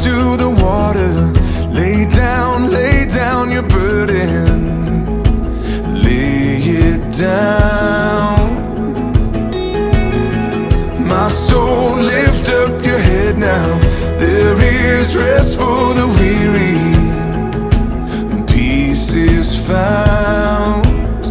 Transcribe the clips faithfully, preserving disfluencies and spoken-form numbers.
to the water. Lay down, lay down your burden. Lay it down. My soul, lift up your head now. There is rest for the weary, and peace is found.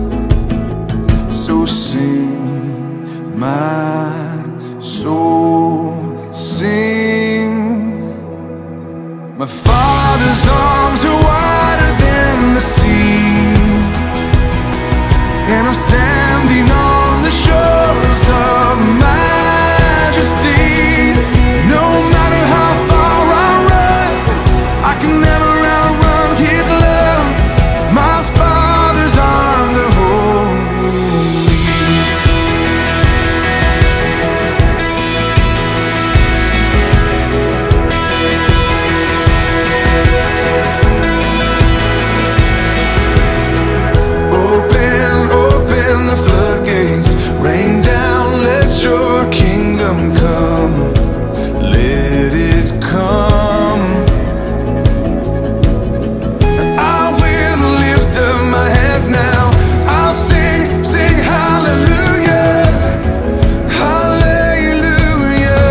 So sing, my soul, sing. My Father's arms are wider than the sea, and I'm standing on the shores of majesty. No matter how far I run, I can never outrun His love. My Father's arms are holding me. Open, open the floodgates. Rain down, let your kingdom come. Let it come. I will lift up my hands now. I'll sing, sing hallelujah, hallelujah.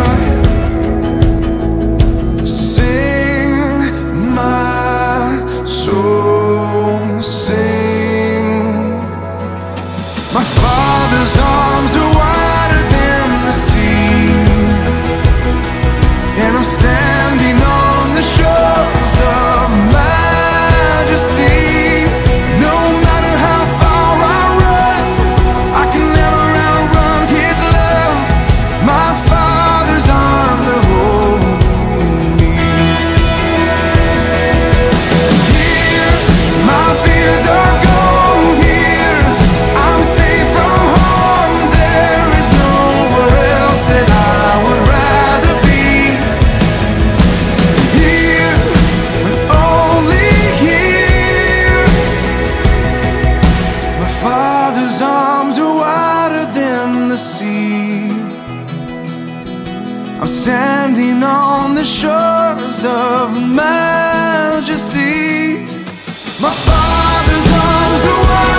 Sing, my soul, sing. My Father's arms are wider than the sea, and I'm standing on the shores of majesty. No matter how far I run, I can never outrun His love. My Father's arms are holding me. Here, my fears are gone. Here, I'm safe from harm. There is nowhere else that I would rather be. Here, and only here. My Father's arms are wider than the sea. I'm standing on the shores of majesty. My Father's arms are wider.